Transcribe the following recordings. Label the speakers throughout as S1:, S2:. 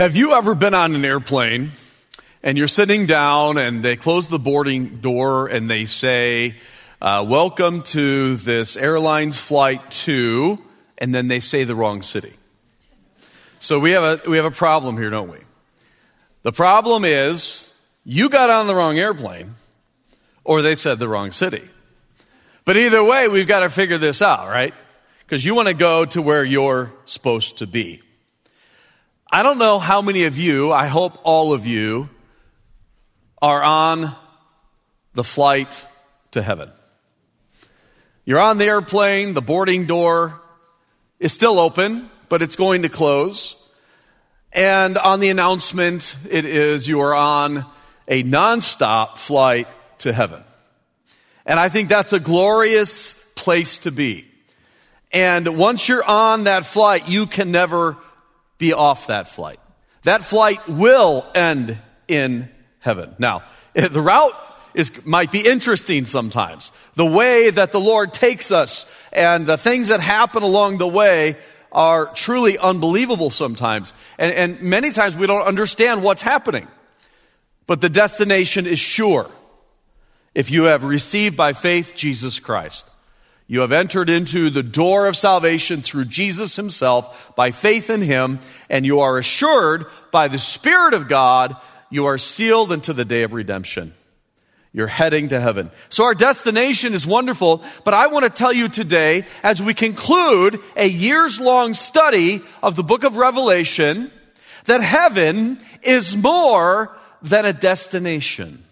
S1: Have you ever been on an airplane and you're sitting down and they close the boarding door and they say, welcome to this airline's flight to, and then they say the wrong city. So we have a problem here, don't we? The problem is you got on the wrong airplane or they said the wrong city. But either way, we've got to figure this out, right? Because you want to go to where you're supposed to be. I don't know how many of you, I hope all of you, are on the flight to heaven. You're on the airplane, the boarding door is still open, but it's going to close. And on the announcement, it is you are on a nonstop flight to heaven. And I think that's a glorious place to be. And once you're on that flight, you can never be off that flight. That flight will end in heaven. Now, the route might be interesting sometimes. The way that the Lord takes us and the things that happen along the way are truly unbelievable sometimes. And many times we don't understand what's happening. But the destination is sure. If you have received by faith Jesus Christ, you have entered into the door of salvation through Jesus himself by faith in him, and you are assured by the Spirit of God, you are sealed into the day of redemption. You're heading to heaven. So our destination is wonderful, but I want to tell you today, as we conclude a years-long study of the book of Revelation, that heaven is more than a destination.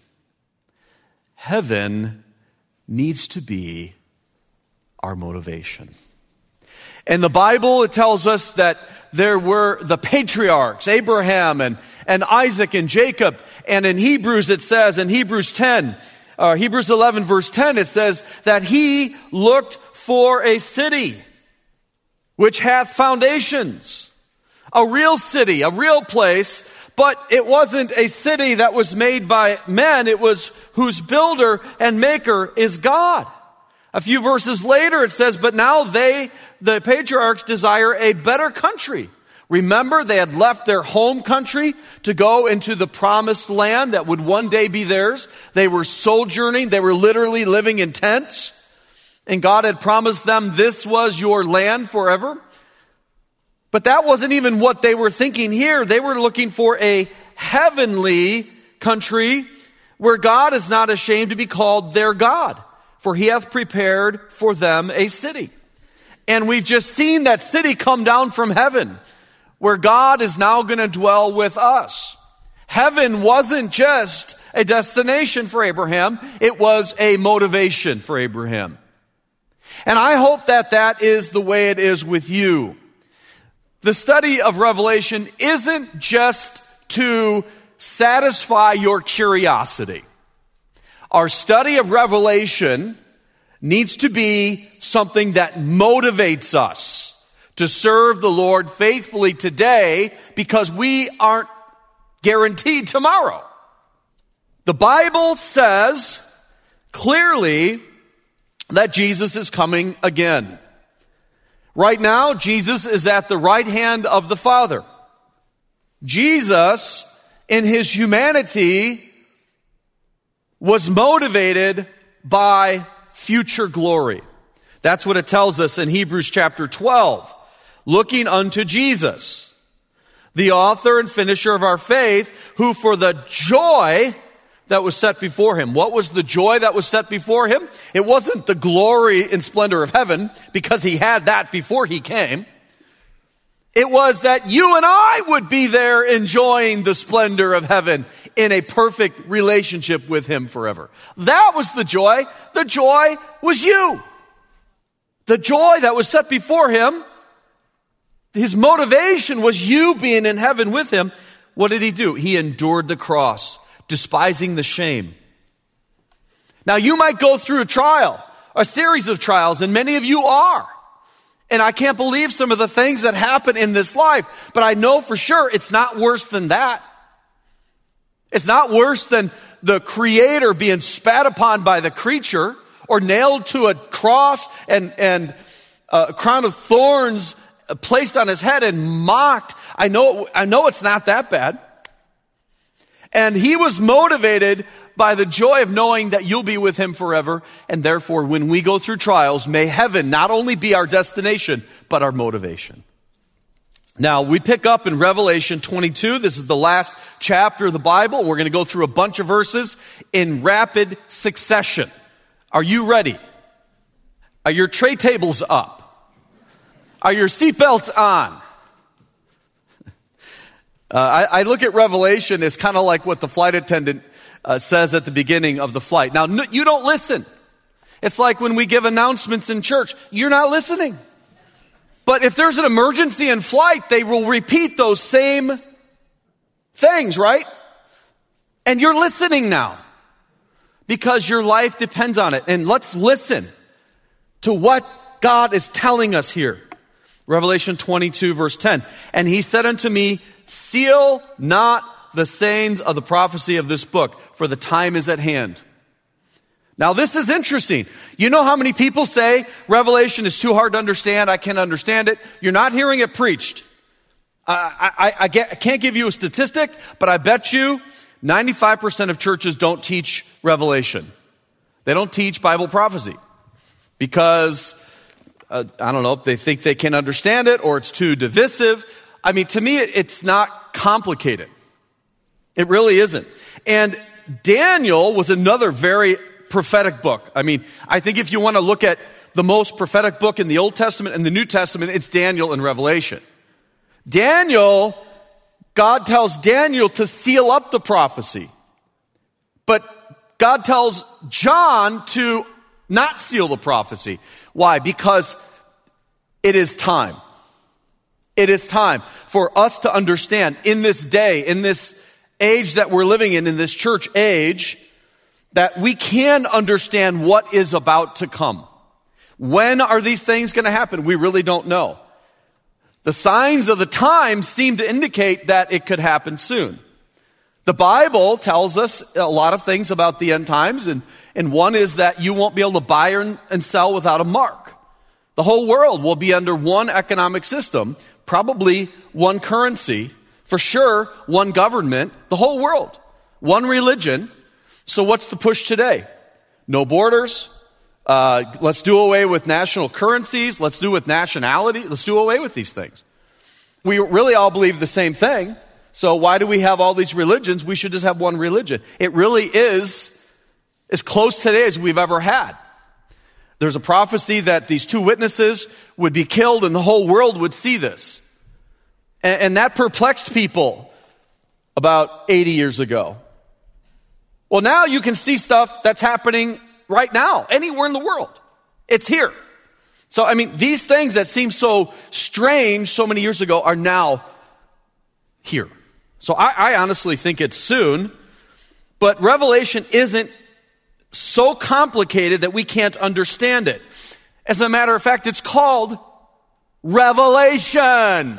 S1: Heaven needs to be our motivation. In the Bible, it tells us that there were the patriarchs, Abraham and Isaac and Jacob. And in Hebrews, it says, in Hebrews 11 verse 10, it says that he looked for a city which hath foundations. A real city, a real place, but it wasn't a city that was made by men. It was whose builder and maker is God. A few verses later, it says, but now the patriarchs desire a better country. Remember, they had left their home country to go into the promised land that would one day be theirs. They were sojourning. They were literally living in tents. And God had promised them this was your land forever. But that wasn't even what they were thinking here. They were looking for a heavenly country where God is not ashamed to be called their God. For he hath prepared for them a city. And we've just seen that city come down from heaven, where God is now going to dwell with us. Heaven wasn't just a destination for Abraham, it was a motivation for Abraham. And I hope that is the way it is with you. The study of Revelation isn't just to satisfy your curiosity. Our study of Revelation needs to be something that motivates us to serve the Lord faithfully today, because we aren't guaranteed tomorrow. The Bible says clearly that Jesus is coming again. Right now, Jesus is at the right hand of the Father. Jesus, in his humanity, was motivated by future glory. That's what it tells us in Hebrews chapter 12. Looking unto Jesus, the author and finisher of our faith, who for the joy that was set before him. What was the joy that was set before him? It wasn't the glory and splendor of heaven, because he had that before he came. It was that you and I would be there enjoying the splendor of heaven in a perfect relationship with him forever. That was the joy. The joy was you. The joy that was set before him, his motivation was you being in heaven with him. What did he do? He endured the cross, despising the shame. Now, you might go through a trial, a series of trials, and many of you are. And I can't believe some of the things that happen in this life, but I know for sure it's not worse than that. It's not worse than the Creator being spat upon by the creature, or nailed to a cross and a crown of thorns placed on his head and mocked. I know it's not that bad. And he was motivated by the joy of knowing that you'll be with him forever. And therefore, when we go through trials, may heaven not only be our destination, but our motivation. Now, we pick up in Revelation 22. This is the last chapter of the Bible. We're going to go through a bunch of verses in rapid succession. Are you ready? Are your tray tables up? Are your seatbelts on? I look at Revelation as kind of like what the flight attendant says at the beginning of the flight. Now, you don't listen. It's like when we give announcements in church. You're not listening. But if there's an emergency in flight, they will repeat those same things, right? And you're listening now because your life depends on it. And let's listen to what God is telling us here. Revelation 22, verse 10. And he said unto me, seal not the sayings of the prophecy of this book, for the time is at hand. Now, this is interesting. You know how many people say Revelation is too hard to understand? I can't understand it. You're not hearing it preached. I can't give you a statistic, but I bet you 95% of churches don't teach Revelation. They don't teach Bible prophecy because, I don't know, they think they can understand it or it's too divisive. I mean, to me, it's not complicated. It really isn't. And Daniel was another very prophetic book. I mean, I think if you want to look at the most prophetic book in the Old Testament and the New Testament, it's Daniel and Revelation. Daniel, God tells Daniel to seal up the prophecy. But God tells John to not seal the prophecy. Why? Because it is time. It is time for us to understand in this day, in this age that we're living in this church age, that we can understand what is about to come. When are these things going to happen? We really don't know. The signs of the times seem to indicate that it could happen soon. The Bible tells us a lot of things about the end times, and one is that you won't be able to buy and sell without a mark. The whole world will be under one economic system, probably one currency, for sure one government, the whole world, one religion. So what's the push today? No borders. Let's do away with national currencies. Let's do with nationality. Let's do away with these things. We really all believe the same thing. So why do we have all these religions? We should just have one religion. It really is as close today as we've ever had. There's a prophecy that these two witnesses would be killed and the whole world would see this. And that perplexed people about 80 years ago. Well, now you can see stuff that's happening right now, anywhere in the world. It's here. So, I mean, these things that seem so strange so many years ago are now here. So I honestly think it's soon, but Revelation isn't so complicated that we can't understand it. As a matter of fact, it's called Revelation.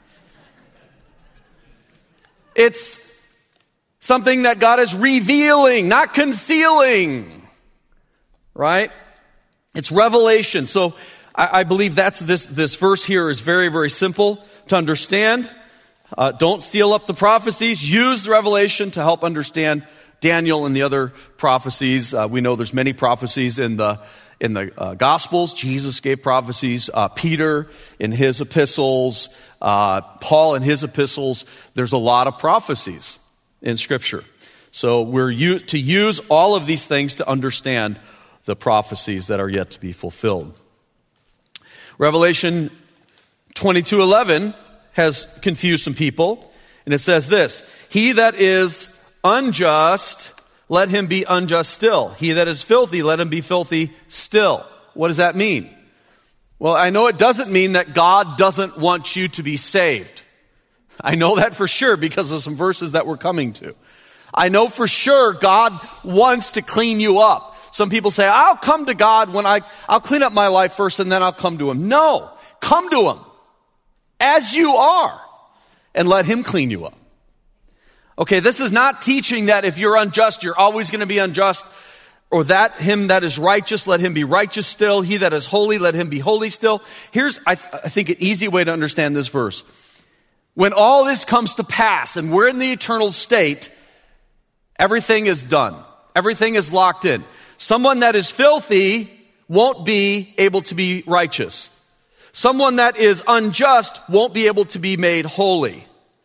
S1: It's something that God is revealing, not concealing, right? It's revelation. So I believe that's this verse here is very, very simple to understand. Don't seal up the prophecies. Use the revelation to help understand Daniel and the other prophecies. We know there's many prophecies in the Gospels. Jesus gave prophecies. Peter in his epistles. Paul in his epistles. There's a lot of prophecies in Scripture. So we're to use all of these things to understand the prophecies that are yet to be fulfilled. Revelation 22:11 has confused some people, and it says this: he that is unjust, let him be unjust still. He that is filthy, let him be filthy still. What does that mean? Well, I know it doesn't mean that God doesn't want you to be saved. I know that for sure because of some verses that we're coming to. I know for sure God wants to clean you up. Some people say, I'll come to God when I'll clean up my life first and then I'll come to Him. No, come to Him as you are and let Him clean you up. Okay, this is not teaching that if you're unjust, you're always going to be unjust. Or that him that is righteous, let him be righteous still. He that is holy, let him be holy still. Here's, I think, an easy way to understand this verse. When all this comes to pass and we're in the eternal state, everything is done. Everything is locked in. Someone that is filthy won't be able to be righteous. Someone that is unjust won't be able to be made holy.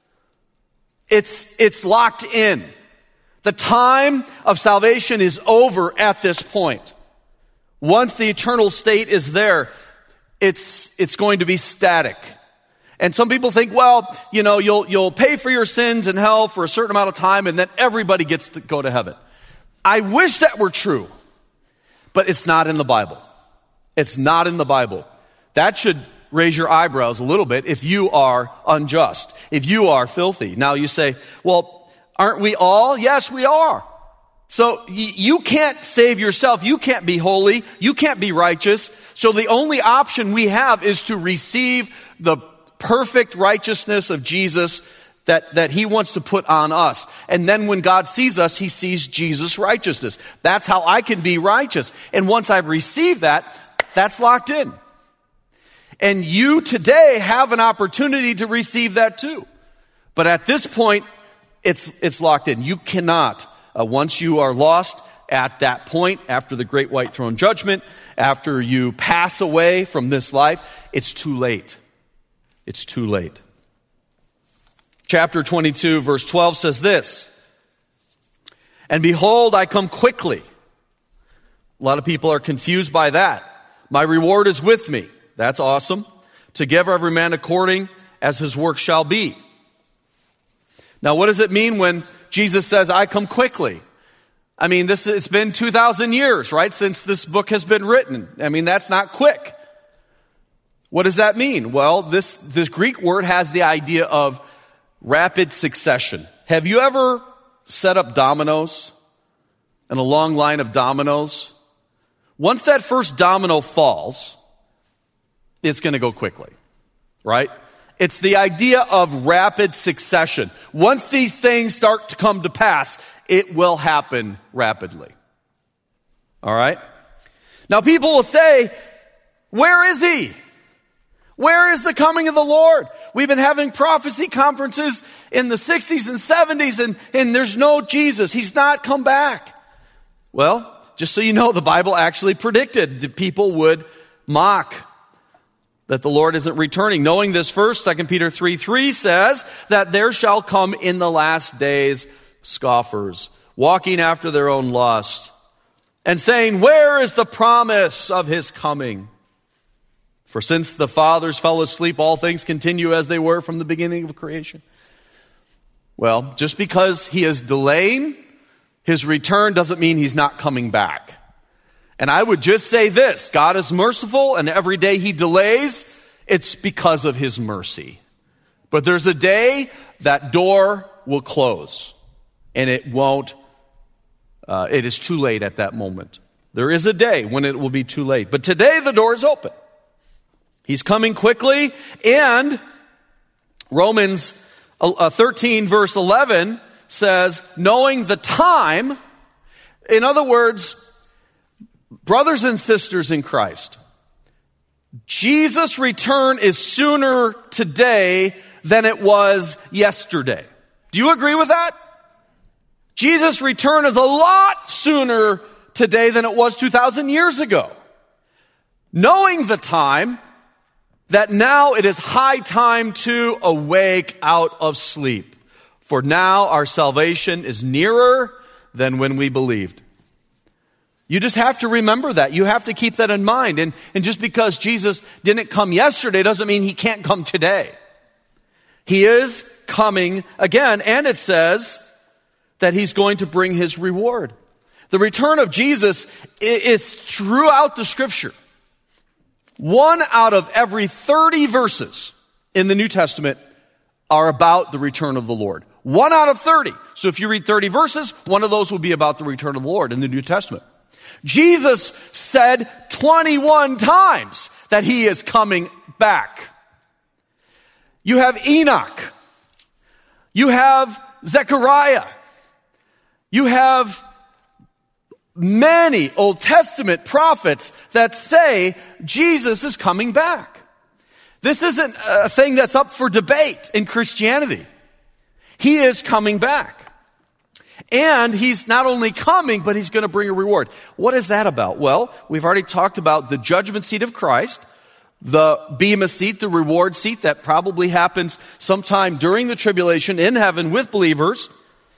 S1: It's locked in. The time of salvation is over at this point. Once the eternal state is there, it's going to be static. And some people think, well, you'll pay for your sins in hell for a certain amount of time and then everybody gets to go to heaven. I wish that were true, but it's not in the Bible. It's not in the Bible. That should raise your eyebrows a little bit if you are unjust, if you are filthy. Now you say, well, aren't we all? Yes, we are. So you can't save yourself. You can't be holy. You can't be righteous. So the only option we have is to receive the perfect righteousness of Jesus that he wants to put on us. And then when God sees us, he sees Jesus' righteousness. That's how I can be righteous. And once I've received that, that's locked in. And you today have an opportunity to receive that too. But at this point, it's locked in. You cannot, once you are lost at that point, after the great white throne judgment, after you pass away from this life, it's too late. It's too late. Chapter 22, verse 12 says this, "And behold, I come quickly." A lot of people are confused by that. "My reward is with me." That's awesome. "To give every man according as his work shall be." Now, what does it mean when Jesus says, "I come quickly"? I mean, it's been 2,000 years, right, since this book has been written. I mean, that's not quick. What does that mean? Well, this Greek word has the idea of rapid succession. Have you ever set up dominoes in a long line of dominoes? Once that first domino falls, it's going to go quickly, right? It's the idea of rapid succession. Once these things start to come to pass, it will happen rapidly. All right? Now people will say, where is he? Where is the coming of the Lord? We've been having prophecy conferences in the 60s and 70s and there's no Jesus. He's not come back. Well, just so you know, the Bible actually predicted that people would mock that the Lord isn't returning. Knowing this first, 2 Peter 3:3 says that there shall come in the last days scoffers, walking after their own lusts, and saying, "Where is the promise of his coming? For since the fathers fell asleep, all things continue as they were from the beginning of creation." Well, just because he is delaying his return doesn't mean he's not coming back. And I would just say this, God is merciful, and every day he delays, it's because of his mercy. But there's a day that door will close, and it is too late at that moment. There is a day when it will be too late. But today the door is open. He's coming quickly, and Romans 13 verse 11 says, knowing the time, in other words, brothers and sisters in Christ, Jesus' return is sooner today than it was yesterday. Do you agree with that? Jesus' return is a lot sooner today than it was 2,000 years ago. Knowing the time, that now it is high time to awake out of sleep. For now our salvation is nearer than when we believed. You just have to remember that. You have to keep that in mind. And just because Jesus didn't come yesterday doesn't mean he can't come today. He is coming again, and it says that he's going to bring his reward. The return of Jesus is throughout the scripture. 1 out of every 30 verses in the New Testament are about the return of the Lord. 1 out of 30. So if you read 30 verses, one of those will be about the return of the Lord in the New Testament. Jesus said 21 times that he is coming back. You have Enoch. You have Zechariah. You have many Old Testament prophets that say Jesus is coming back. This isn't a thing that's up for debate in Christianity. He is coming back. And he's not only coming, but he's going to bring a reward. What is that about? Well, we've already talked about the judgment seat of Christ, the bema seat, the reward seat that probably happens sometime during the tribulation in heaven with believers.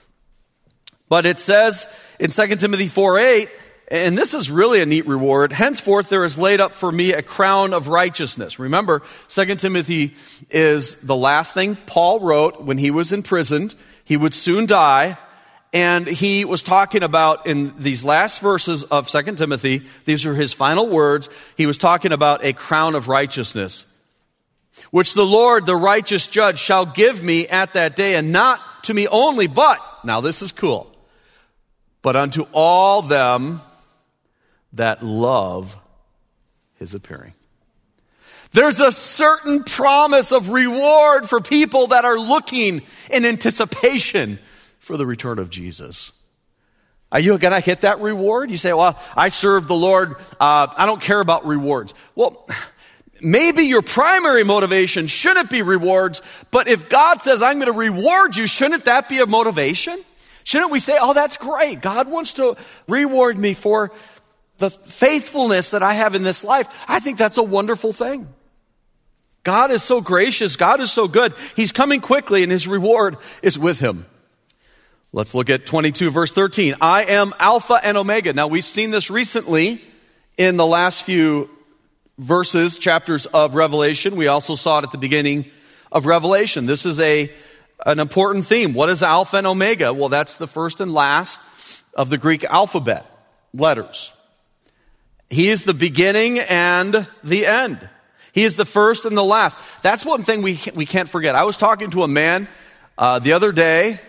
S1: But it says in 2 Timothy 4:8, and this is really a neat reward, henceforth there is laid up for me a crown of righteousness. Remember, 2 Timothy is the last thing Paul wrote when he was imprisoned. He would soon die. And he was talking about in these last verses of 2 Timothy, these are his final words, he was talking about a crown of righteousness, which the Lord, the righteous judge, shall give me at that day, and not to me only, but, now this is cool, but unto all them that love his appearing. There's a certain promise of reward for people that are looking in anticipation for the return of Jesus. Are you going to get that reward? You say, well, I serve the Lord. I don't care about rewards. Well, maybe your primary motivation shouldn't be rewards, but if God says, I'm going to reward you, shouldn't that be a motivation? Shouldn't we say, oh, that's great. God wants to reward me for the faithfulness that I have in this life. I think that's a wonderful thing. God is so gracious. God is so good. He's coming quickly, and his reward is with him. Let's look at 22 verse 13. I am Alpha and Omega. Now we've seen this recently in the last few verses, chapters of Revelation. We also saw it at the beginning of Revelation. This is an important theme. What is Alpha and Omega? Well, that's the first and last of the Greek alphabet letters. He is the beginning and the end. He is the first and the last. That's one thing we can't forget. I was talking to a man the other day,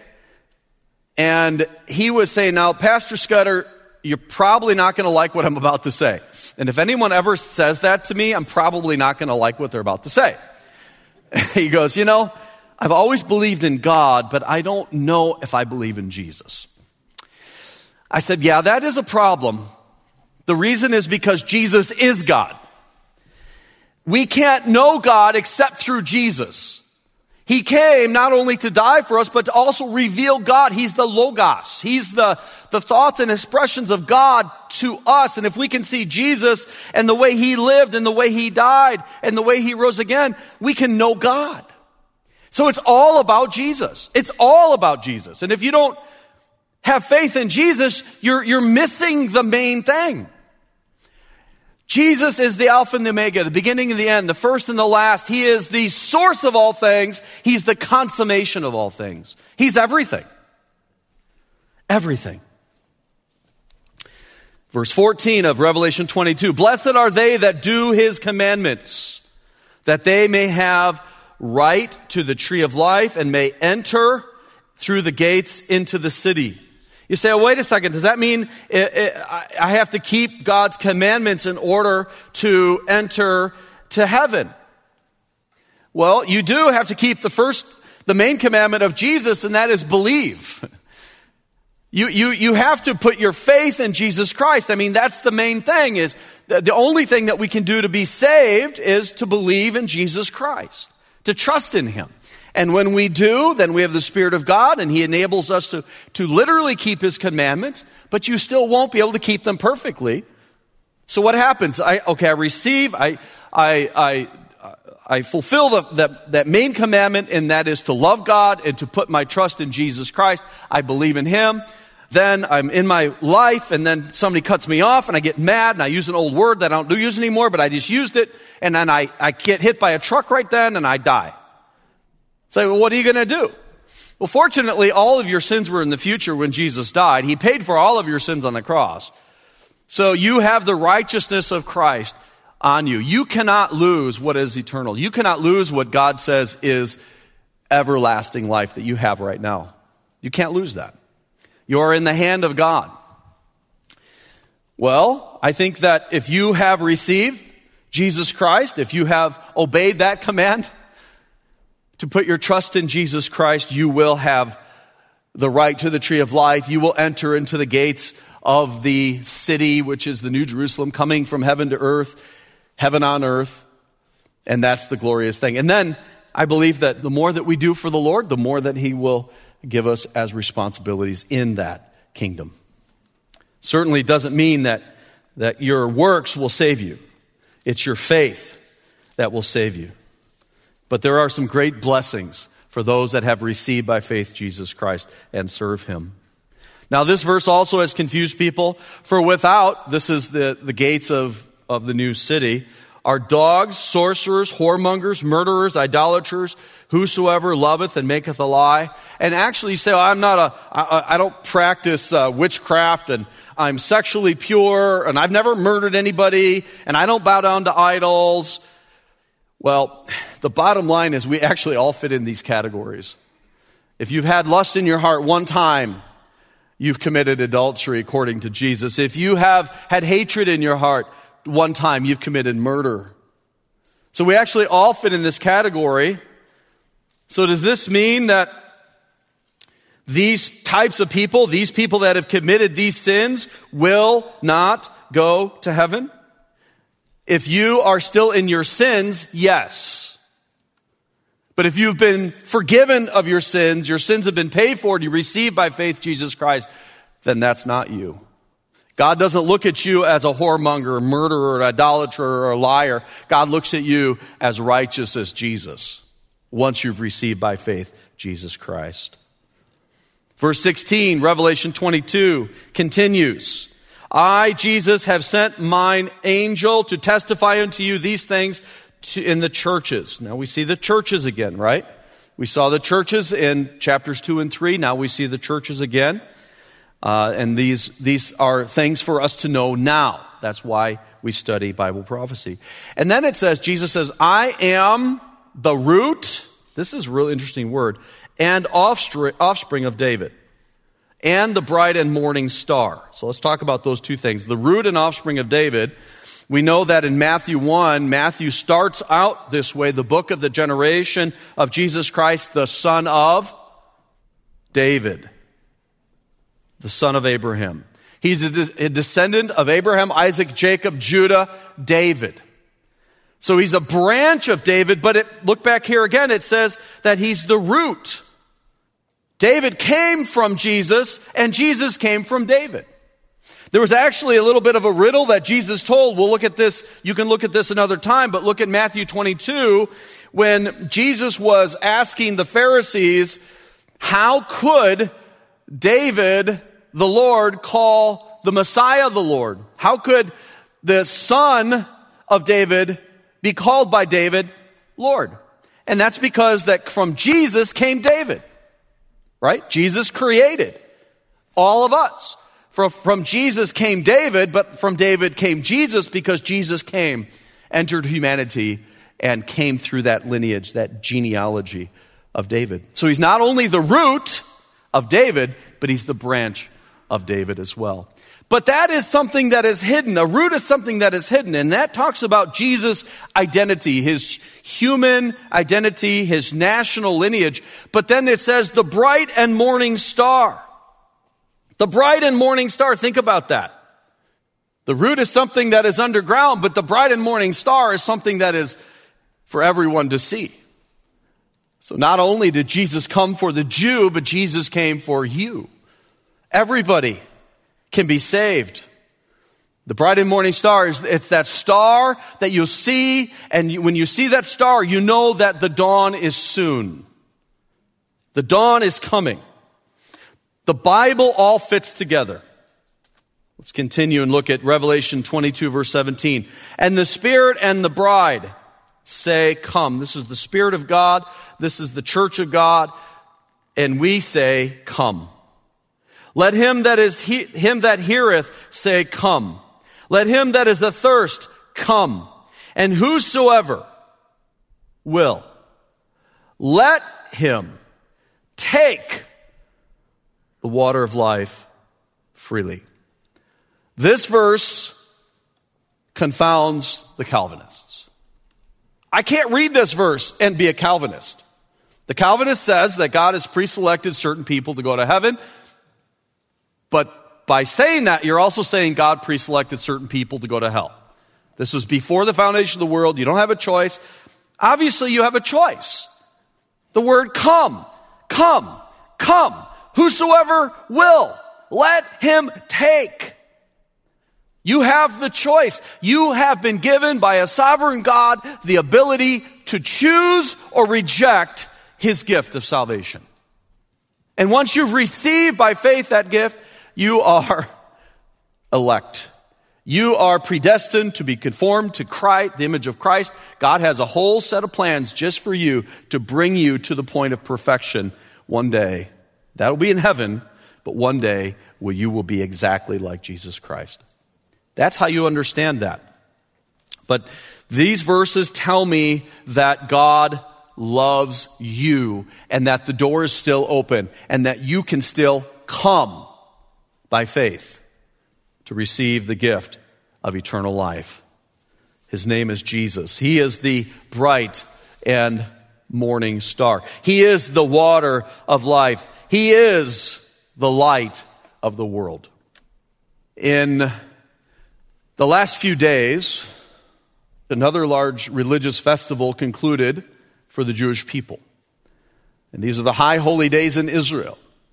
S1: and he was saying, now, Pastor Scudder, you're probably not going to like what I'm about to say. And if anyone ever says that to me, I'm probably not going to like what they're about to say. He goes, I've always believed in God, but I don't know if I believe in Jesus. I said, yeah, that is a problem. The reason is because Jesus is God. We can't know God except through Jesus. He came not only to die for us, but to also reveal God. He's the Logos. He's the thoughts and expressions of God to us. And if we can see Jesus and the way he lived and the way he died and the way he rose again, we can know God. So it's all about Jesus. It's all about Jesus. And if you don't have faith in Jesus, you're missing the main thing. Jesus is the Alpha and the Omega, the beginning and the end, the first and the last. He is the source of all things. He's the consummation of all things. He's everything. Everything. Verse 14 of Revelation 22, blessed are they that do his commandments, that they may have right to the tree of life and may enter through the gates into the city. You say, oh, wait a second, does that mean I have to keep God's commandments in order to enter to heaven? Well, you do have to keep the main commandment of Jesus, and that is believe. You have to put your faith in Jesus Christ. I mean, that's the main thing. Is the only thing that we can do to be saved is to believe in Jesus Christ, to trust in him. And when we do, then we have the Spirit of God, and he enables us to literally keep his commandments, but you still won't be able to keep them perfectly. So what happens? I receive, I fulfill that main commandment, and that is to love God and to put my trust in Jesus Christ. I believe in him. Then I'm in my life, and then somebody cuts me off, and I get mad, and I use an old word that I don't use anymore, but I just used it, and then I get hit by a truck right then, and I die. So, well, what are you going to do? Well, fortunately, all of your sins were in the future when Jesus died. He paid for all of your sins on the cross. So you have the righteousness of Christ on you. You cannot lose what is eternal. You cannot lose what God says is everlasting life that you have right now. You can't lose that. You're in the hand of God. Well, I think that if you have received Jesus Christ, if you have obeyed that command, to put your trust in Jesus Christ, you will have the right to the tree of life. You will enter into the gates of the city, which is the New Jerusalem, coming from heaven to earth, heaven on earth. And that's the glorious thing. And then I believe that the more that we do for the Lord, the more that he will give us as responsibilities in that kingdom. Certainly doesn't mean that your works will save you. It's your faith that will save you. But there are some great blessings for those that have received by faith Jesus Christ and serve him. Now this verse also has confused people. For without, this is the gates of the new city, are dogs, sorcerers, whoremongers, murderers, idolaters, whosoever loveth and maketh a lie. And actually say, I don't practice witchcraft, and I'm sexually pure, and I've never murdered anybody, and I don't bow down to idols. Well, the bottom line is we actually all fit in these categories. If you've had lust in your heart one time, you've committed adultery according to Jesus. If you have had hatred in your heart one time, you've committed murder. So we actually all fit in this category. So does this mean that these types of people, these people that have committed these sins, will not go to heaven? If you are still in your sins, yes. But if you've been forgiven of your sins have been paid for, and you receive by faith Jesus Christ, then that's not you. God doesn't look at you as a whoremonger, a murderer, an idolater, or a liar. God looks at you as righteous as Jesus, once you've received by faith Jesus Christ. Verse 16, Revelation 22 continues. I, Jesus, have sent mine angel to testify unto you these things in the churches. Now we see the churches again, right? We saw the churches in chapters 2 and 3. Now we see the churches again. And these are things for us to know now. That's why we study Bible prophecy. And then it says, Jesus says, I am the root, this is a real interesting word, and offspring of David, and the bright and morning star. So let's talk about those two things. The root and offspring of David. We know that in Matthew 1, Matthew starts out this way, the book of the generation of Jesus Christ, the son of David, the son of Abraham. He's a descendant of Abraham, Isaac, Jacob, Judah, David. So he's a branch of David, but look back here again, it says that he's the root. David came from Jesus, and Jesus came from David. There was actually a little bit of a riddle that Jesus told. We'll look at this. You can look at this another time, but look at Matthew 22 when Jesus was asking the Pharisees, how could David, the Lord, call the Messiah the Lord? How could the son of David be called by David Lord? And that's because that from Jesus came David, right? Jesus created all of us. From Jesus came David, but from David came Jesus because Jesus came, entered humanity, and came through that lineage, that genealogy of David. So he's not only the root of David, but he's the branch of David as well. But that is something that is hidden. A root is something that is hidden, and that talks about Jesus' identity, his human identity, his national lineage. But then it says the bright and morning star. The bright and morning star, think about that. The root is something that is underground, but the bright and morning star is something that is for everyone to see. So not only did Jesus come for the Jew, but Jesus came for you. Everybody can be saved. The bright and morning star it's that star that you'll see, and when you see that star, you know that the dawn is soon. The dawn is coming. The Bible all fits together. Let's continue and look at Revelation 22, verse 17. And the Spirit and the bride say, come. This is the Spirit of God. This is the church of God. And we say, come. Let him that heareth say, come. Let him that is athirst come. And whosoever will, let him take the water of life freely. This verse confounds the Calvinists. I can't read this verse and be a Calvinist. The Calvinist says that God has pre-selected certain people to go to heaven, but by saying that, you're also saying God pre-selected certain people to go to hell. This was before the foundation of the world. You don't have a choice. Obviously, you have a choice. The word come, come, come. Whosoever will, let him take. You have the choice. You have been given by a sovereign God the ability to choose or reject his gift of salvation. And once you've received by faith that gift, you are elect. You are predestined to be conformed to Christ, the image of Christ. God has a whole set of plans just for you to bring you to the point of perfection one day. That'll be in heaven, but one day you will be exactly like Jesus Christ. That's how you understand that. But these verses tell me that God loves you and that the door is still open and that you can still come by faith to receive the gift of eternal life. His name is Jesus. He is the bright and morning star. He is the water of life. He is the light of the world. In the last few days, another large religious festival concluded for the Jewish people. And these are the high holy days in Israel.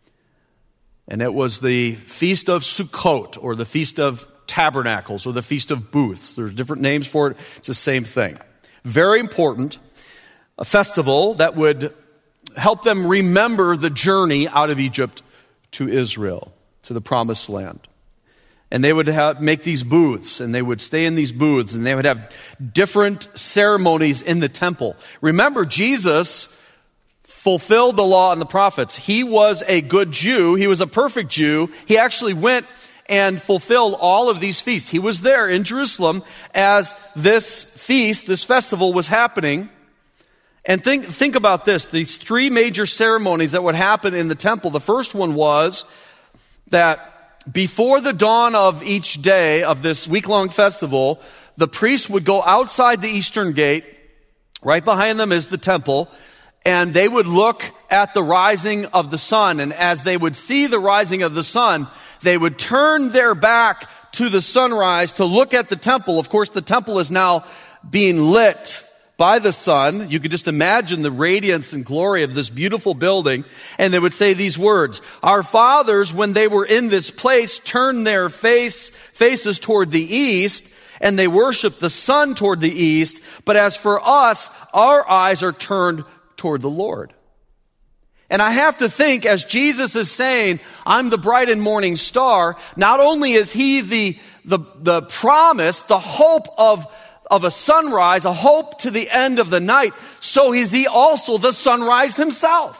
S1: And it was the Feast of Sukkot, or the Feast of Tabernacles, or the Feast of Booths. There's different names for it. It's the same thing. Very important. A festival that would help them remember the journey out of Egypt to Israel, to the Promised Land. And they would make these booths, and they would stay in these booths, and they would have different ceremonies in the temple. Remember, Jesus fulfilled the law and the prophets. He was a good Jew. He was a perfect Jew. He actually went and fulfilled all of these feasts. He was there in Jerusalem as this feast, this festival was happening. And think about this, these three major ceremonies that would happen in the temple. The first one was that before the dawn of each day of this week-long festival, the priests would go outside the eastern gate. Right behind them is the temple. And they would look at the rising of the sun. And as they would see the rising of the sun, they would turn their back to the sunrise to look at the temple. Of course, the temple is now being lit by the sun. You could just imagine the radiance and glory of this beautiful building. And they would say these words, "Our fathers, when they were in this place, turned their faces toward the east, and they worshiped the sun toward the east. But as for us, our eyes are turned toward the Lord." And I have to think, as Jesus is saying, "I'm the bright and morning star," not only is he the promise, the hope of a sunrise, a hope to the end of the night, so is he also the sunrise himself.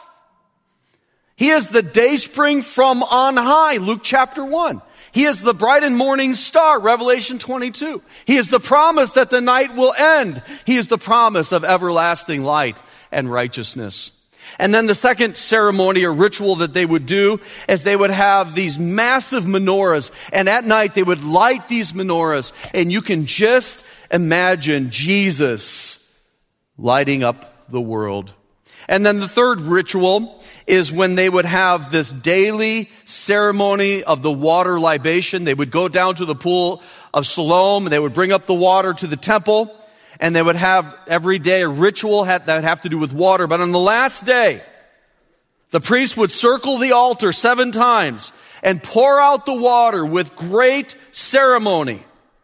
S1: He is the dayspring from on high, Luke chapter 1. He is the bright and morning star, Revelation 22. He is the promise that the night will end. He is the promise of everlasting light and righteousness. And then the second ceremony or ritual that they would do is they would have these massive menorahs. And at night they would light these menorahs. And you can just imagine Jesus lighting up the world. And then the third ritual is when they would have this daily ceremony of the water libation. They would go down to the pool of Siloam, and they would bring up the water to the temple, and they would have every day a ritual that would have to do with water. But on the last day, the priest would circle the altar 7 times and pour out the water with great ceremony.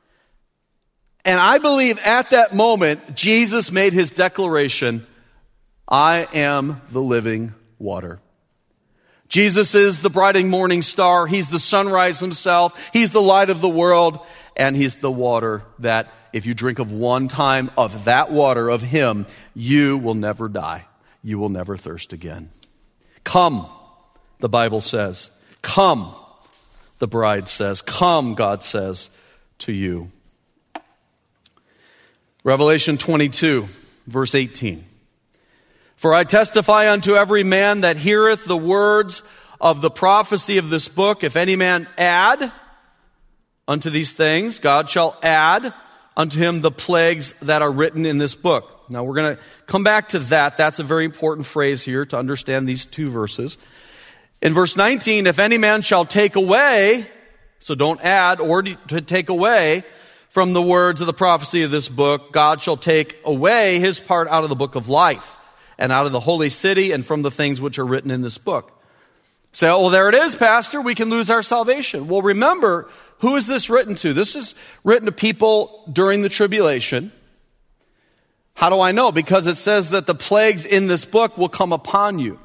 S1: And I believe at that moment, Jesus made his declaration, "I am the living water." Jesus is the bright and morning star. He's the sunrise himself. He's the light of the world. And he's the water that if you drink of one time of that water of him, you will never die. You will never thirst again. Come, the Bible says. Come, the bride says. Come, God says to you. Revelation 22, verse 18. "For I testify unto every man that heareth the words of the prophecy of this book, if any man add unto these things, God shall add unto him the plagues that are written in this book." Now we're going to come back to that. That's a very important phrase here to understand these two verses. In verse 19, "If any man shall take away So don't add or to take away from the words of the prophecy of this book. God shall take away his part out of the book of life and out of the holy city and from the things which are written in this book. Say, oh, well, there it is, Pastor. We can lose our salvation. Well, remember, who is this written to? This is written to people during the tribulation. How do I know? Because it says that the plagues in this book will come upon you.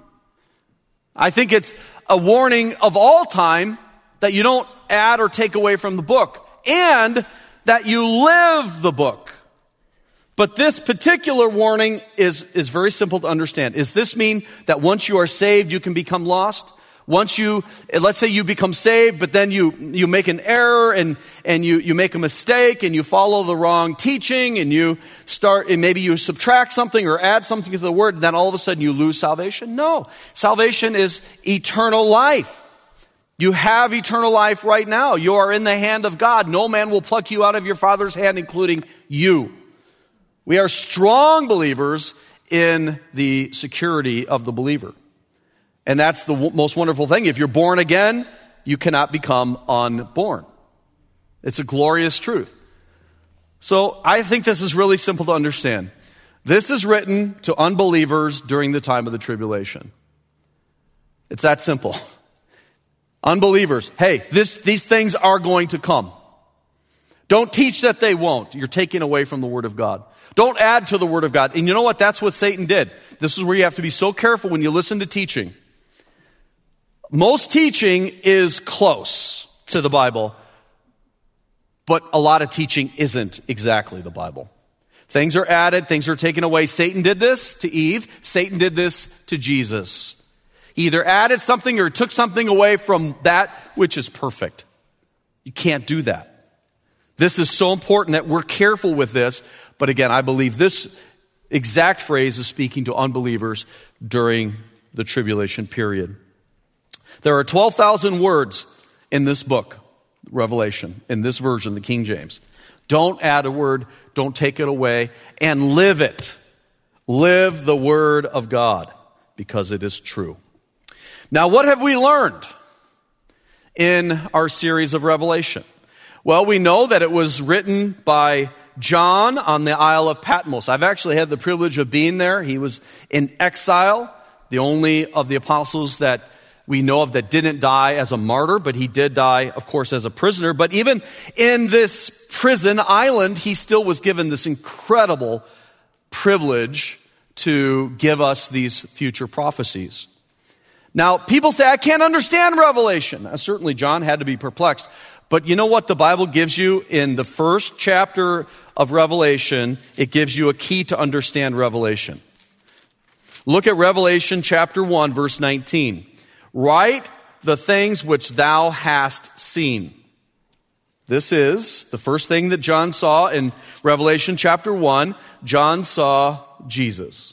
S1: I think it's a warning of all time that you don't add or take away from the book, and that you live the book. But this particular warning is very simple to understand. Does this mean that once you are saved, you can become lost? Let's say you become saved, but then you make an error and you make a mistake and you follow the wrong teaching and maybe you subtract something or add something to the word, and then all of a sudden you lose salvation? No. Salvation is eternal life. You have eternal life right now. You are in the hand of God. No man will pluck you out of your Father's hand, including you. We are strong believers in the security of the believer. And that's the most wonderful thing. If you're born again, you cannot become unborn. It's a glorious truth. So I think this is really simple to understand. This is written to unbelievers during the time of the tribulation. It's that simple. Unbelievers, hey, these things are going to come. Don't teach that they won't. You're taking away from the Word of God. Don't add to the Word of God. And you know what? That's what Satan did. This is where you have to be so careful when you listen to teaching. Most teaching is close to the Bible, but a lot of teaching isn't exactly the Bible. Things are added, things are taken away. Satan did this to Eve. Satan did this to Jesus. He either added something or took something away from that which is perfect. You can't do that. This is so important that we're careful with this. But again, I believe this exact phrase is speaking to unbelievers during the tribulation period. There are 12,000 words in this book, Revelation, in this version, the King James. Don't add a word, don't take it away, and live it. Live the Word of God, because it is true. Now, what have we learned in our series of Revelation? Well, we know that it was written by John on the Isle of Patmos. I've actually had the privilege of being there. He was in exile, the only of the apostles that we know of that didn't die as a martyr, but he did die, of course, as a prisoner. But even in this prison island, he still was given this incredible privilege to give us these future prophecies. Now, people say, I can't understand Revelation. Certainly, John had to be perplexed. But you know what the Bible gives you in the first chapter of Revelation? It gives you a key to understand Revelation. Look at Revelation chapter 1, verse 19. Write the things which thou hast seen. This is the first thing that John saw in Revelation chapter 1. John saw Jesus.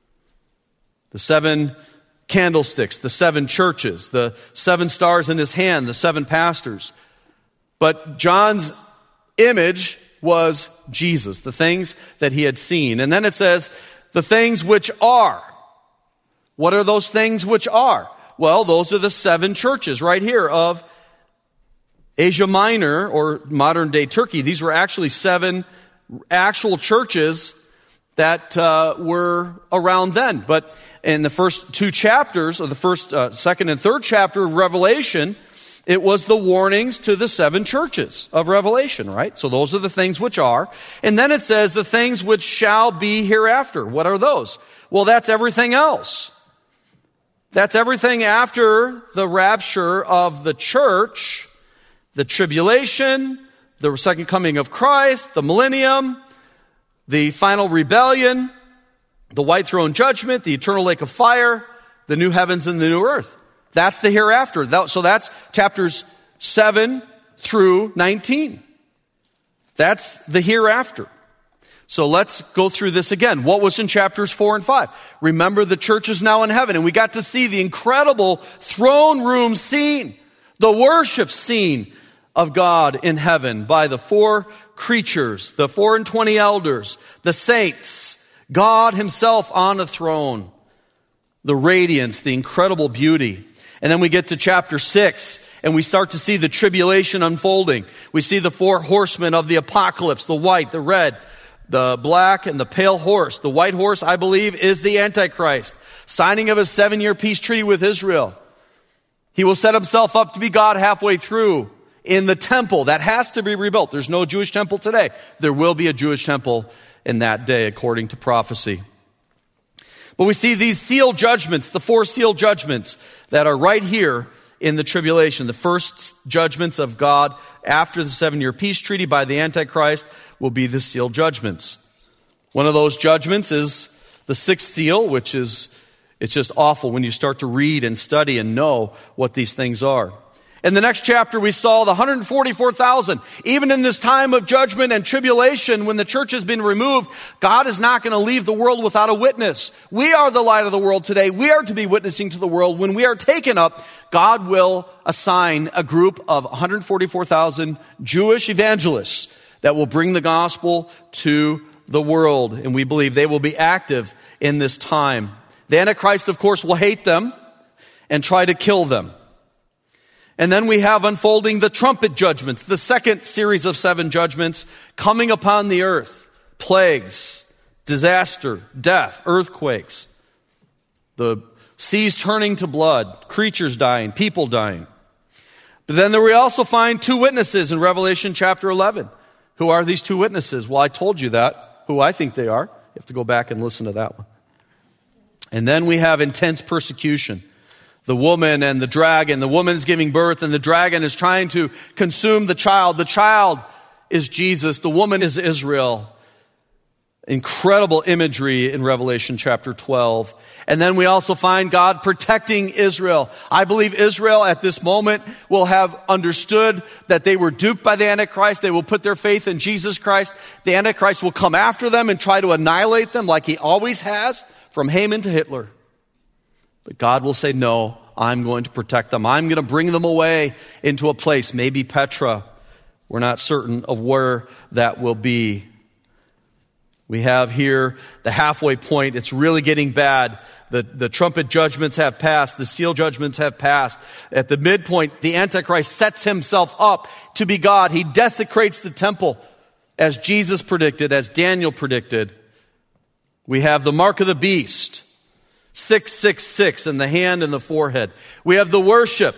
S1: The 7 candlesticks, the 7 churches, the 7 stars in his hand, the 7 pastors. But John's image was Jesus, the things that he had seen. And then it says, the things which are. What are those things which are? Well, those are the 7 churches right here of Asia Minor, or modern day Turkey. These were actually 7 actual churches that were around then. But in the first 2 chapters, or the first, 2nd and 3rd chapter of Revelation, it was the warnings to the 7 churches of Revelation, right? So those are the things which are. And then it says the things which shall be hereafter. What are those? Well, that's everything else. That's everything after the rapture of the church, the tribulation, the second coming of Christ, the millennium, the final rebellion, the white throne judgment, the eternal lake of fire, the new heavens and the new earth. That's the hereafter. So that's chapters 7 through 19. That's the hereafter. So let's go through this again. What was in chapters 4 and 5? Remember, the church is now in heaven, and we got to see the incredible throne room scene, the worship scene of God in heaven by the 4 creatures, the 4 and 20 elders, the saints, God himself on a throne, the radiance, the incredible beauty. And then we get to chapter 6, and we start to see the tribulation unfolding. We see the 4 horsemen of the apocalypse, the white, the red, the black, and the pale horse. The white horse, I believe, is the Antichrist, signing of a 7-year peace treaty with Israel. He will set himself up to be God halfway through in the temple. That has to be rebuilt. There's no Jewish temple today. There will be a Jewish temple in that day, according to prophecy. But we see these seal judgments, the 4 seal judgments that are right here in the tribulation. The first judgments of God after the 7-year peace treaty by the Antichrist will be the seal judgments. One of those judgments is the 6th seal, which is, it's just awful when you start to read and study and know what these things are. In the next chapter, we saw the 144,000. Even in this time of judgment and tribulation, when the church has been removed, God is not going to leave the world without a witness. We are the light of the world today. We are to be witnessing to the world. When we are taken up, God will assign a group of 144,000 Jewish evangelists that will bring the gospel to the world. And we believe they will be active in this time. The Antichrist, of course, will hate them and try to kill them. And then we have unfolding the trumpet judgments, the second series of 7 judgments coming upon the earth. Plagues, disaster, death, earthquakes, the seas turning to blood, creatures dying, people dying. But then we also find 2 witnesses in Revelation chapter 11. Who are these 2 witnesses? Well, I told you that, who I think they are. You have to go back and listen to that one. And then we have intense persecution. The woman and the dragon. The woman's giving birth and the dragon is trying to consume the child. The child is Jesus. The woman is Israel. Incredible imagery in Revelation chapter 12. And then we also find God protecting Israel. I believe Israel at this moment will have understood that they were duped by the Antichrist. They will put their faith in Jesus Christ. The Antichrist will come after them and try to annihilate them like he always has, from Haman to Hitler. But God will say, no, I'm going to protect them. I'm going to bring them away into a place, maybe Petra. We're not certain of where that will be. We have here the halfway point. It's really getting bad. The trumpet judgments have passed. The seal judgments have passed. At the midpoint, the Antichrist sets himself up to be God. He desecrates the temple as Jesus predicted, as Daniel predicted. We have the mark of the beast. 666 in the hand and the forehead. We have the worship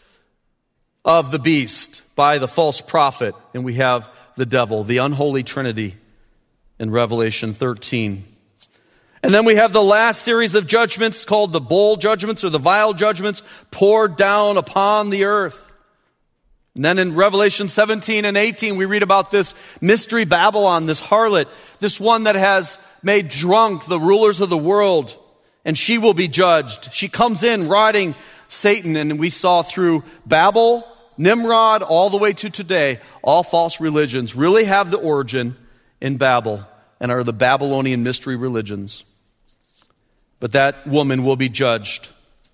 S1: of the beast by the false prophet. And we have the devil, the unholy trinity in Revelation 13. And then we have the last series of judgments called the bowl judgments or the vial judgments poured down upon the earth. And then in Revelation 17 and 18, we read about this mystery Babylon, this harlot, this one that has made drunk the rulers of the world. And she will be judged. She comes in riding Satan, and we saw through Babel, Nimrod, all the way to today, all false religions really have the origin in Babel and are the Babylonian mystery religions. But that woman will be judged.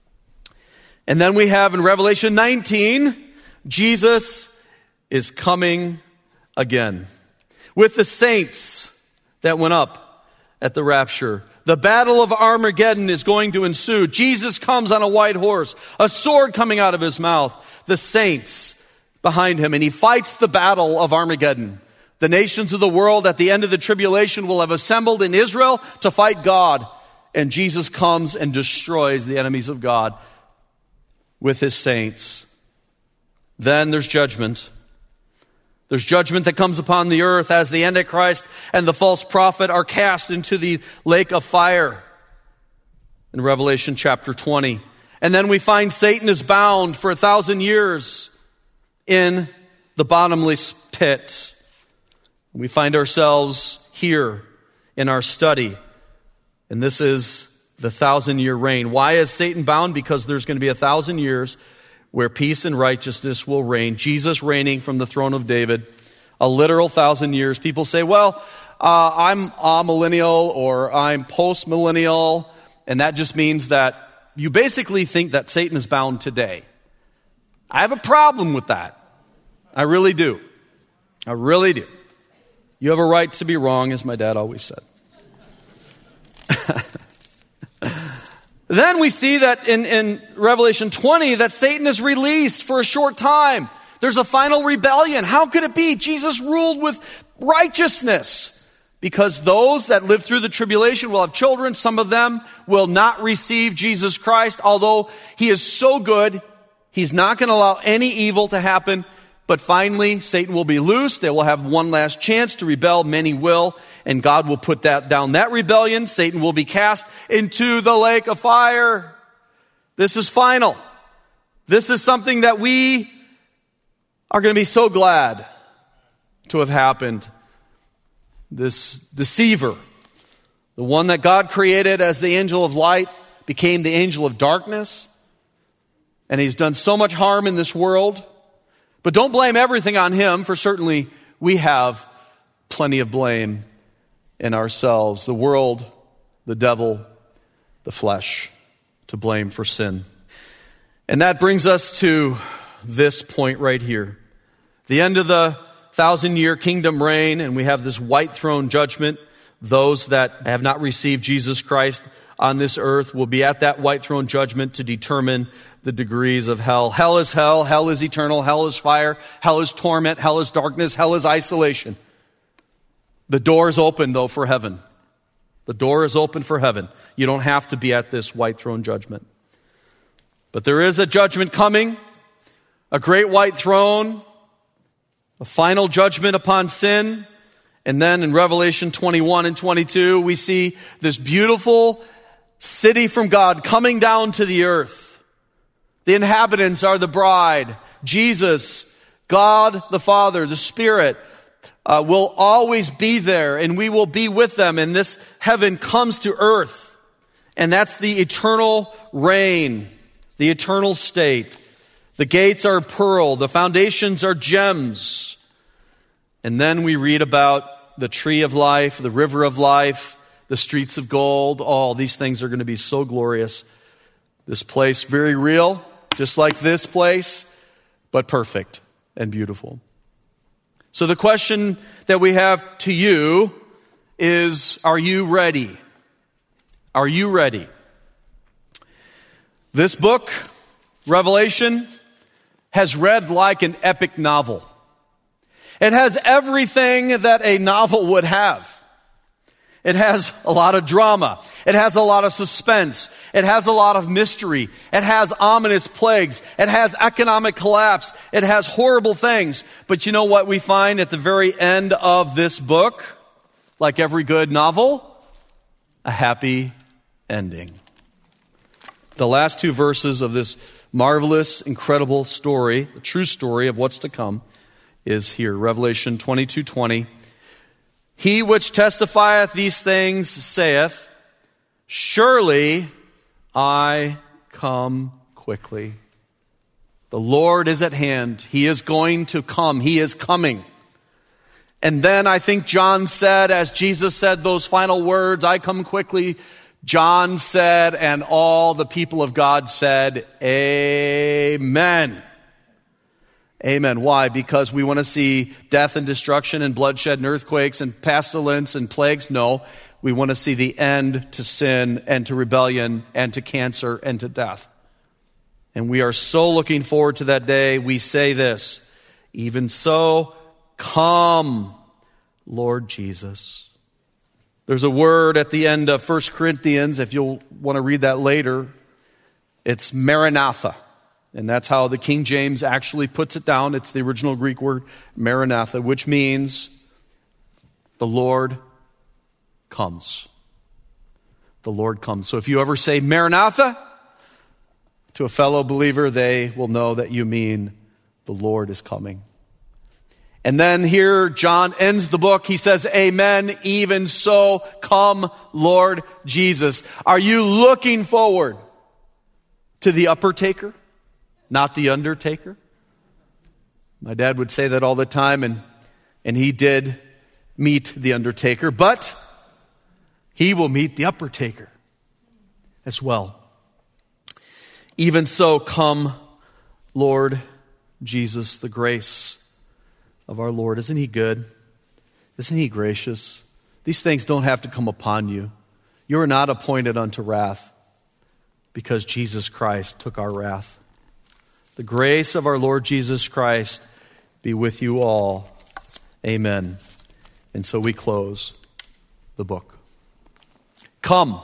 S1: And then we have in Revelation 19, Jesus is coming again with the saints that went up at the rapture. The battle of Armageddon is going to ensue. Jesus comes on a white horse, a sword coming out of his mouth, the saints behind him, and he fights the battle of Armageddon. The nations of the world at the end of the tribulation will have assembled in Israel to fight God, and Jesus comes and destroys the enemies of God with his saints. Then there's judgment. There's judgment that comes upon the earth as the Antichrist and the false prophet are cast into the lake of fire in Revelation chapter 20. And then we find Satan is bound for 1,000 years in the bottomless pit. We find ourselves here in our study, and this is the 1,000-year reign. Why is Satan bound? Because there's going to be 1,000 years where peace and righteousness will reign. Jesus reigning from the throne of David, a literal 1,000 years. People say, well, I'm amillennial or I'm post-millennial, and that just means that you basically think that Satan is bound today. I have a problem with that. I really do. I really do. You have a right to be wrong, as my dad always said. Then we see that in Revelation 20 that Satan is released for a short time. There's a final rebellion. How could it be? Jesus ruled with righteousness. Because those that live through the tribulation will have children. Some of them will not receive Jesus Christ. Although he is so good, he's not going to allow any evil to happen. But finally, Satan will be loosed. They will have one last chance to rebel. Many will. And God will put down that rebellion. Satan will be cast into the lake of fire. This is final. This is something that we are going to be so glad to have happened. This deceiver, the one that God created as the angel of light, became the angel of darkness. And he's done so much harm in this world. But don't blame everything on him, for certainly we have plenty of blame in ourselves. The world, the devil, the flesh, to blame for sin. And that brings us to this point right here. The end of the 1,000-year kingdom reign, and we have this white throne judgment. Those that have not received Jesus Christ on this earth will be at that white throne judgment to determine the degrees of hell. Hell is hell. Hell is eternal. Hell is fire. Hell is torment. Hell is darkness. Hell is isolation. The door is open, though, for heaven. The door is open for heaven. You don't have to be at this white throne judgment. But there is a judgment coming, a great white throne, a final judgment upon sin. And then in Revelation 21 and 22, we see this beautiful city from God coming down to the earth. The inhabitants are the bride. Jesus, God the Father, the Spirit, will always be there, and we will be with them. And this heaven comes to earth. And that's the eternal reign, the eternal state. The gates are pearl. The foundations are gems. And then we read about the tree of life, the river of life, the streets of gold. All these things are going to be so glorious. This place, very real, just like this place, but perfect and beautiful. So the question that we have to you is, are you ready? Are you ready? This book, Revelation, has read like an epic novel. It has everything that a novel would have. It has a lot of drama. It has a lot of suspense. It has a lot of mystery. It has ominous plagues. It has economic collapse. It has horrible things. But you know what we find at the very end of this book? Like every good novel, a happy ending. The last two verses of this marvelous, incredible story, the true story of what's to come, is here. Revelation 22:20. He which testifieth these things saith, surely I come quickly. The Lord is at hand. He is going to come. He is coming. And then I think John said, as Jesus said those final words, I come quickly, John said, and all the people of God said, Amen. Amen. Why? Because we want to see death and destruction and bloodshed and earthquakes and pestilence and plagues? No. We want to see the end to sin and to rebellion and to cancer and to death. And we are so looking forward to that day. We say this, even so, come, Lord Jesus. There's a word at the end of 1 Corinthians, if you'll want to read that later. It's Maranatha. And that's how the King James actually puts it down. It's the original Greek word, Maranatha, which means the Lord comes. The Lord comes. So if you ever say Maranatha to a fellow believer, they will know that you mean the Lord is coming. And then here, John ends the book. He says, Amen, even so, come, Lord Jesus. Are you looking forward to the upper taker? Not the undertaker? My dad would say that all the time, and he did meet the undertaker, but he will meet the upper taker as well. Even so, come, Lord Jesus, the grace of our Lord. Isn't he good? Isn't he gracious? These things don't have to come upon you. You are not appointed unto wrath. because Jesus Christ took our wrath. The grace of our Lord Jesus Christ be with you all. Amen. And so we close the book. Come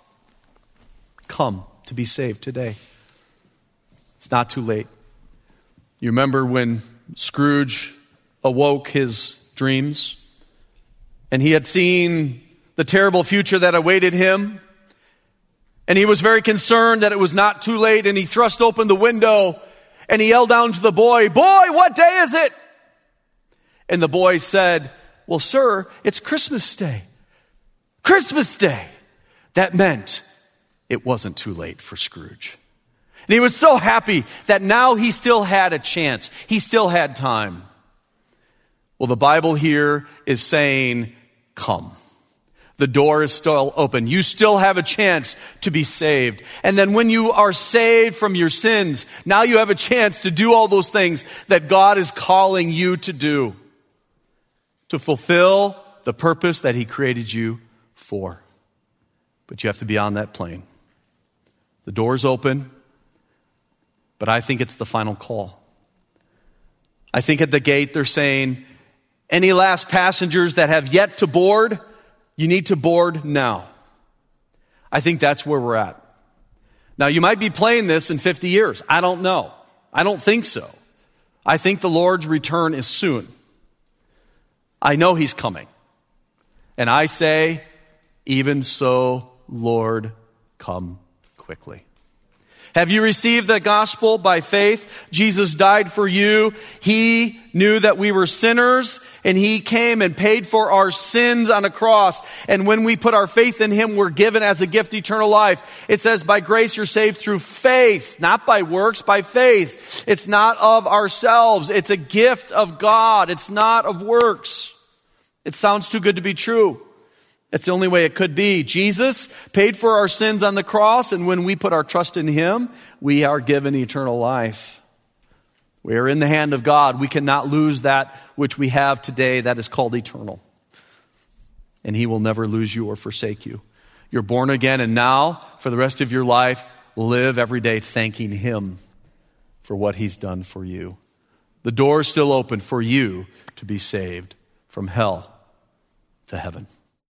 S1: to be saved today. It's not too late. You remember when Scrooge awoke his dreams and he had seen the terrible future that awaited him, and he was very concerned that it was not too late, and he thrust open the window and he yelled down to the boy, "Boy, what day is it?" And the boy said, "Well, sir, it's Christmas Day." Christmas Day. That meant it wasn't too late for Scrooge. And he was so happy that now he still had a chance. He still had time. Well, the Bible here is saying, come. The door is still open. You still have a chance to be saved. And then when you are saved from your sins, now you have a chance to do all those things that God is calling you to do, to fulfill the purpose that He created you for. But you have to be on that plane. The door's open, but I think it's the final call. I think at the gate they're saying, any last passengers that have yet to board, you need to board now. I think that's where we're at. Now, you might be playing this in 50 years. I don't know. I don't think so. I think the Lord's return is soon. I know He's coming. And I say, even so, Lord, come quickly. Have you received the gospel by faith? Jesus died for you. He knew that we were sinners, and He came and paid for our sins on a cross. And when we put our faith in Him, we're given as a gift eternal life. It says, by grace you're saved through faith, not by works, by faith. It's not of ourselves. It's a gift of God. It's not of works. It sounds too good to be true. That's the only way it could be. Jesus paid for our sins on the cross, and when we put our trust in Him, we are given eternal life. We are in the hand of God. We cannot lose that which we have today that is called eternal. And He will never lose you or forsake you. You're born again, and now, for the rest of your life, live every day thanking Him for what He's done for you. The door is still open for you to be saved from hell to heaven.